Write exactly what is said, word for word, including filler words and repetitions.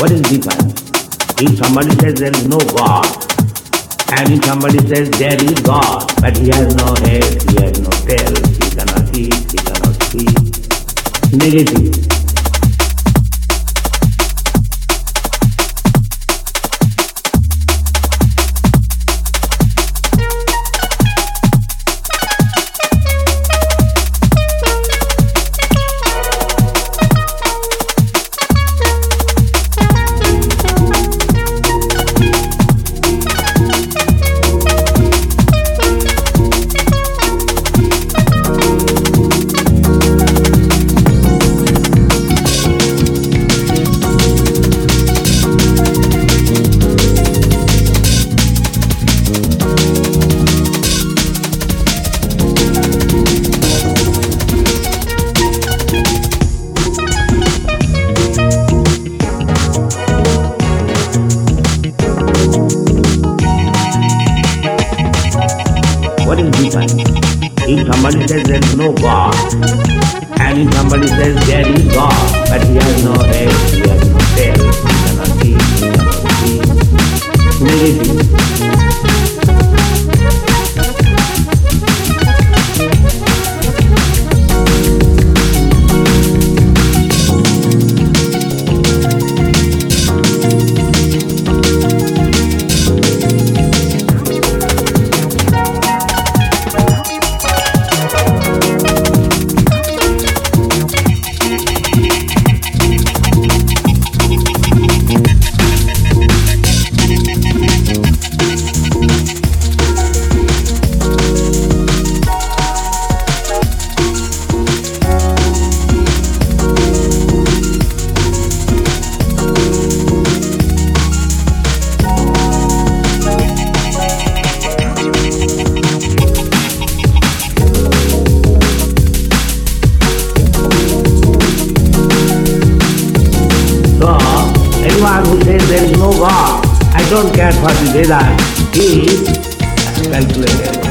What is difference? If somebody says there is no God, and if somebody says there is God, but he has no head, he has no tail, he cannot eat, he cannot speak, negative. What is difference? If somebody says there is no God, and if somebody says there is God, but he has no head, he has no tail, he cannot eat, he cannot speak, negative. Anyone who says there is no God, I don't care for the Vedas, he is calculated.